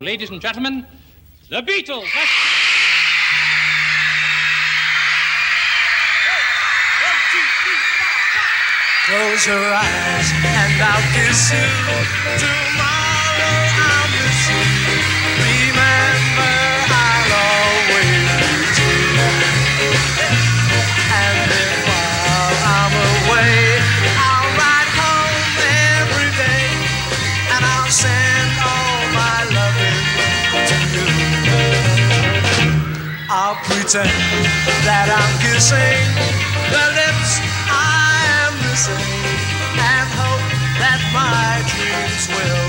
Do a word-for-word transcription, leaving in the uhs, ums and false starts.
Ladies and gentlemen, the Beatles. Close your eyes and I'll kiss you. Tomorrow I'll miss you. Remember, I'll always be true. And then while I'm away, I'll ride home every day, and I'll send all my loving to you. I'll pretend that I'm kissing the lips I am missing, and hope that my dreams will